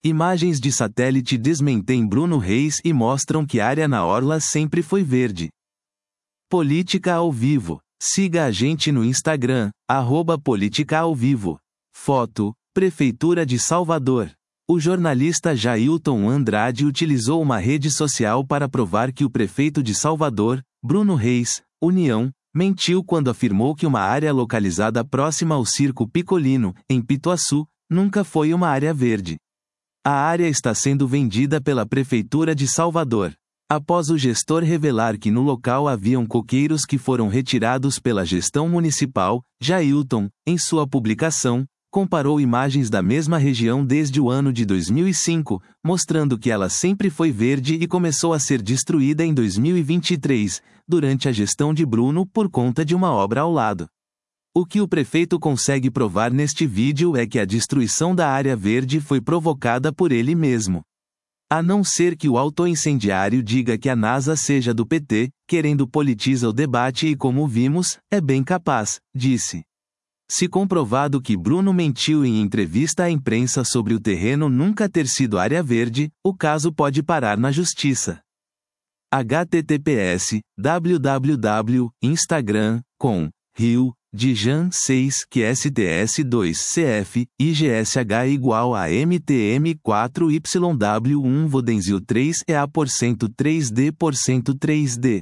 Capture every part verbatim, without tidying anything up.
Imagens de satélite desmentem Bruno Reis e mostram que a área na orla sempre foi verde. Política ao vivo. Siga a gente no Instagram, arroba Política ao Vivo. Foto, Prefeitura de Salvador. O jornalista Jailton Andrade utilizou uma rede social para provar que o prefeito de Salvador, Bruno Reis, União, mentiu quando afirmou que uma área localizada próxima ao Circo Picolino, em Pituaçu, nunca foi uma área verde. A área está sendo vendida pela Prefeitura de Salvador. Após o gestor revelar que no local haviam coqueiros que foram retirados pela gestão municipal, Jailton, em sua publicação, comparou imagens da mesma região desde o ano de dois mil e cinco, mostrando que ela sempre foi verde e começou a ser destruída em dois mil e vinte e três, durante a gestão de Bruno por conta de uma obra ao lado. O que o prefeito consegue provar neste vídeo é que a destruição da área verde foi provocada por ele mesmo. A não ser que o autoincendiário diga que a NASA seja do P T, querendo politiza o debate e como vimos, é bem capaz, disse. Se comprovado que Bruno mentiu em entrevista à imprensa sobre o terreno nunca ter sido área verde, o caso pode parar na justiça. H T T P S, www, Instagram, com, Rio, de Jan seis que S T S dois C F, I G S H igual a M T M quatro Y W um Vodenzil três E A por cento três D por cento três D.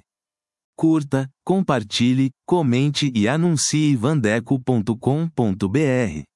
Curta, compartilhe, comente e anuncie vandeco ponto com ponto br.